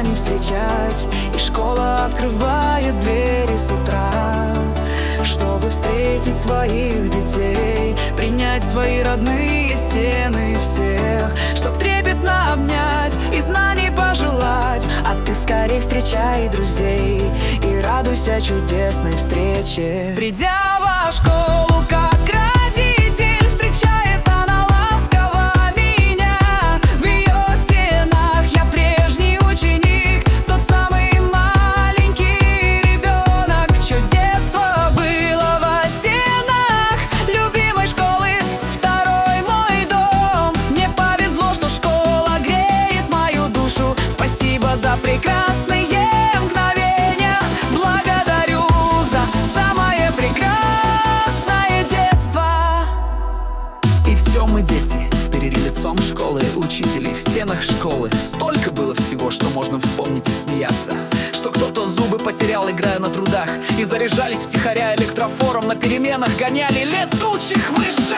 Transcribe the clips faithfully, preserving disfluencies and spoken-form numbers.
знаний встречать, и школа открывает двери с утра, чтобы встретить своих детей, принять свои родные стены всех, чтоб трепетно обнять и знаний пожелать. А ты скорей встречай друзей и радуйся чудесной встрече. Придя во школу, как родитель, встречает она ласково меня. В ее стенах я прежний ученик, тот самый маленький ребенок, чье детство было во стенах любимой школы. Второй мой дом. Мне повезло, что школа греет мою душу. Спасибо за прекрасные мгновения, благодарю за самое прекрасное детство. И все мы дети, перед лицом школы, учителей в стенах школы. Столько было всего, что можно вспомнить и смеяться, что кто-то зубы потерял, играя на трудах, и заряжались втихаря электрофором на переменах, гоняли летучих мышей.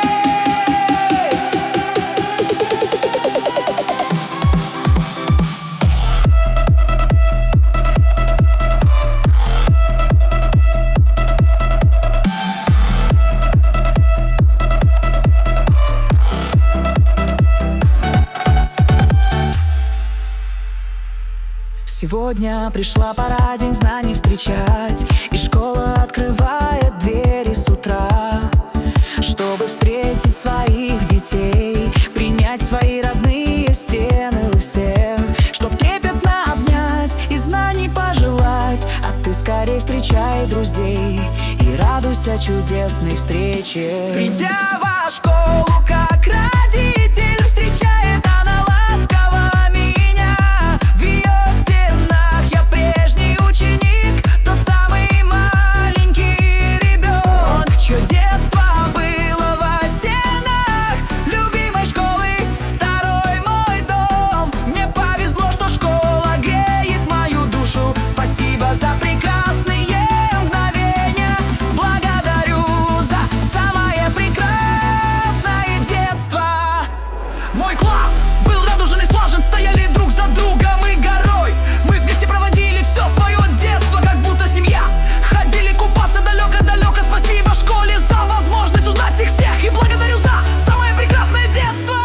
Сегодня пришла пора день знаний встречать, и школа открывает двери с утра, чтобы встретить своих детей, принять свои родные стены у всех, чтоб трепетно обнять и знаний пожелать. А ты скорей встречай друзей и радуйся чудесной встрече. Придя во школу, как родитель, встречает она ласково меня. В ее стенах я прежний ученик, тот самый маленький ребенок, чье детство было во стенах любимой школы. Второй мой дом. Мне повезло, что школа греет мою душу. Спасибо за прекрасные мгновения, благодарю за самое прекрасное детство. Мой класс был радужен и слажен, стояли друг за другом и горой. Мы вместе проводили все свое детство, как будто семья. Ходили купаться далеко-далеко. Спасибо школе за возможность узнать их всех, и благодарю за самое прекрасное детство.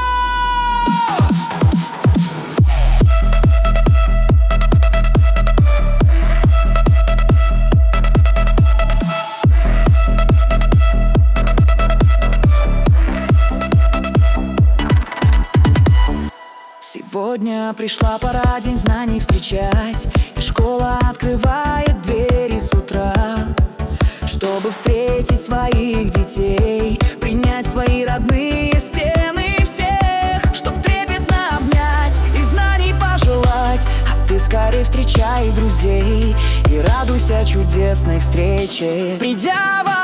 Сегодня пришла пора день знаний встречать, и школа открывает двери с утра, чтобы встретить своих детей, принять свои родные стены всех, чтоб трепетно обнять и знаний пожелать. А ты скорей встречай друзей и радуйся чудесной встрече. Придя во